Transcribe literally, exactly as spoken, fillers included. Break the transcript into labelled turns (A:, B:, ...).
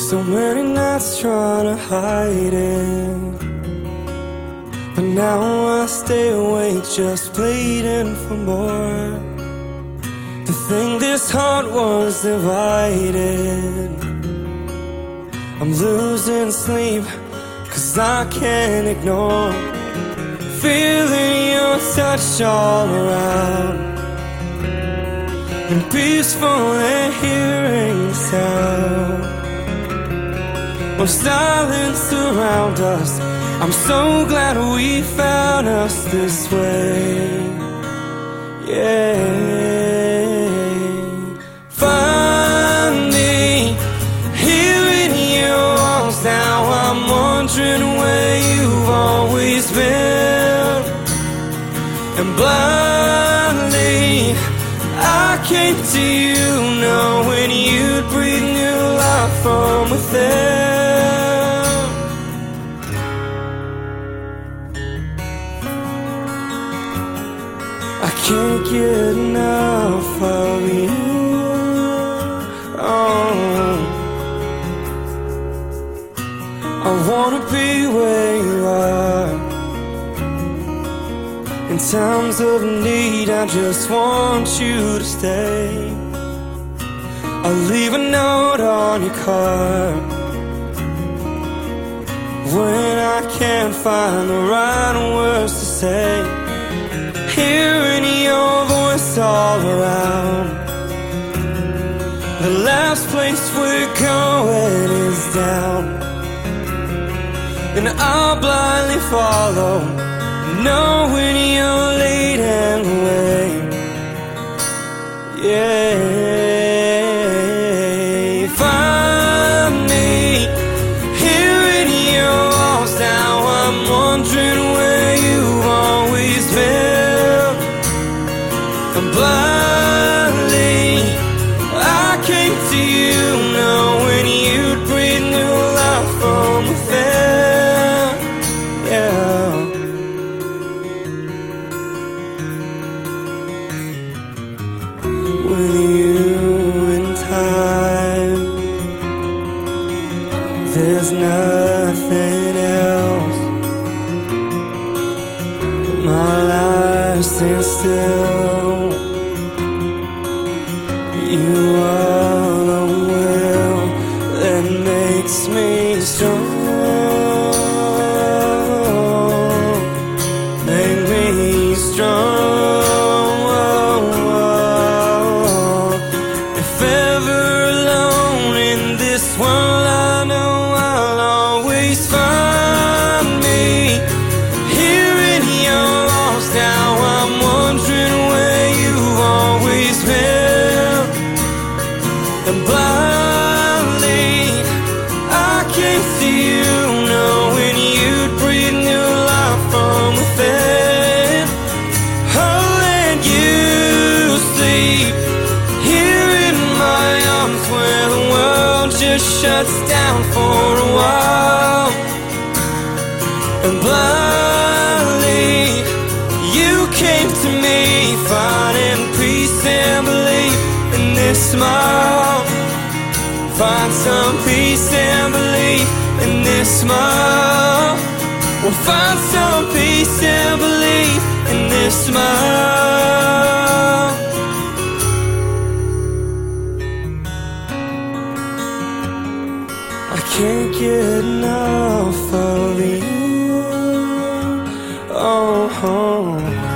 A: So many nights trying to hide it, but now I stay awake just pleading for more. To think this heart was divided, I'm losing sleep cause I can't ignore feeling your touch all around, and peaceful and hearing the sound of silence around us. I'm so glad we found us this way. Yeah, finally hearing your walls. Now I'm wondering where you've always been, and blindly I came to you knowing you'd breathe new life from within. I can't get enough of you. Oh, I wanna be where you are. In times of need, I just want you to stay. I'll leave a note on your car when I can't find the right words to say. Hearing your voice all around, the last place we're going is down, and I'll blindly follow, knowing you're leading the way. Yeah, finally hearing your walls. Now I'm wondering where you've always been, and blindly I came to you knowing you'd breathe new life from within. Yeah, with you in time, there's nothing else. My life stands still. You are the will that makes me strong. Make me strong. If ever alone in this world, I know I'll always find me hearing your walls. Now I'm wondering where you've always been, and blindly I can't see you knowing you'd breathe new life from within. Oh, and you sleep here in my arms where the world just shuts down for a while, and blindly you came to me finding peace and belief in this smile. Find some peace and belief in this smile. We'll find some peace and belief in this smile. I can't get enough of you. Oh, oh.